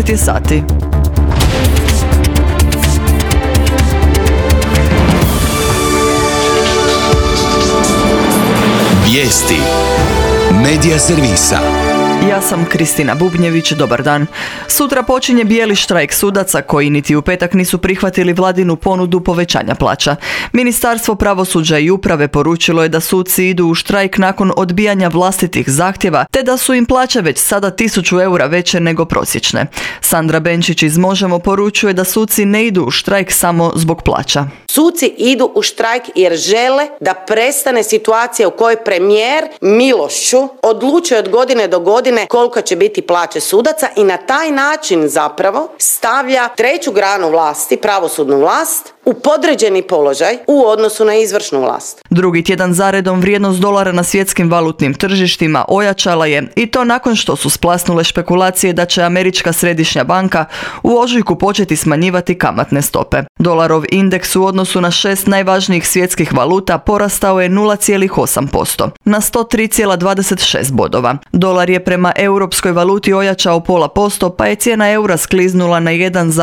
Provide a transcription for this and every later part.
10 je sati. Vijesti Medija servisa. Ja sam Kristina Bubnjević, dobar dan. Sutra počinje bijeli štrajk sudaca koji niti u petak nisu prihvatili vladinu ponudu povećanja plaća. Ministarstvo pravosuđa i uprave poručilo je da suci idu u štrajk nakon odbijanja vlastitih zahtjeva, te da su im plaće već sada 1000 eura veće nego prosječne. Sandra Benčić iz Možemo poručuje da suci ne idu u štrajk samo zbog plaća. Suci idu u štrajk jer žele da prestane situacija u kojoj premijer milošću odlučuje od godine do godine koliko će biti plaće sudaca i na taj način zapravo stavlja treću granu vlasti, pravosudnu vlast, u podređeni položaj u odnosu na izvršnu vlast. Drugi tjedan zaredom vrijednost dolara na svjetskim valutnim tržištima ojačala je i to nakon što su splasnule špekulacije da će Američka središnja banka u ožujku početi smanjivati kamatne stope. Dolarov indeks u odnosu na 6 najvažnijih svjetskih valuta porastao je 0,8% na 103,26 bodova. Dolar je prema europskoj valuti ojačao 0,5% pa je cijena eura skliznula na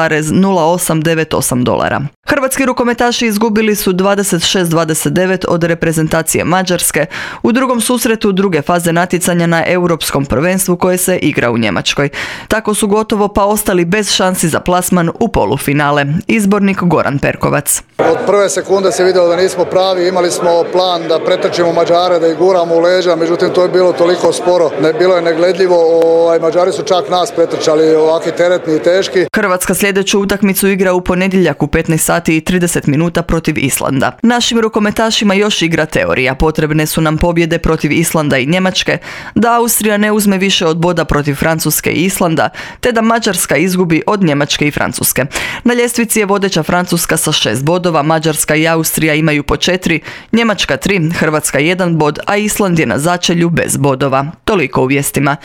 1,0898 dolara. Hrvatski rukometaši izgubili su 26-29 od reprezentacije Mađarske u drugom susretu druge faze natjecanja na europskom prvenstvu koje se igra u Njemačkoj. Tako su gotovo pa ostali bez šansi za plasman u polufinale. Izbornik Goran Perkovac. Od prve sekunde se vidjelo da nismo pravi, imali smo plan da pretrčimo Mađare, da ih guramo u leđa, međutim to je bilo toliko sporo, bilo je negledljivo, Mađari su čak nas pretrčali, ovakvi teretni i teški. Hrvatska sljedeću utakmicu igra u ponedjeljak u 15 sati i 30 minuta protiv Islanda. Našim rukometašima još igra teorija. Potrebne su nam pobjede protiv Islanda i Njemačke, da Austrija ne uzme više od boda protiv Francuske i Islanda, te da Mađarska izgubi od Njemačke i Francuske. Na ljestvici je vodeća Francuska sa 6 bodova, Mađarska i Austrija imaju po 4, Njemačka 3, Hrvatska 1 bod, a Island je na začelju bez bodova. Toliko u vijestima.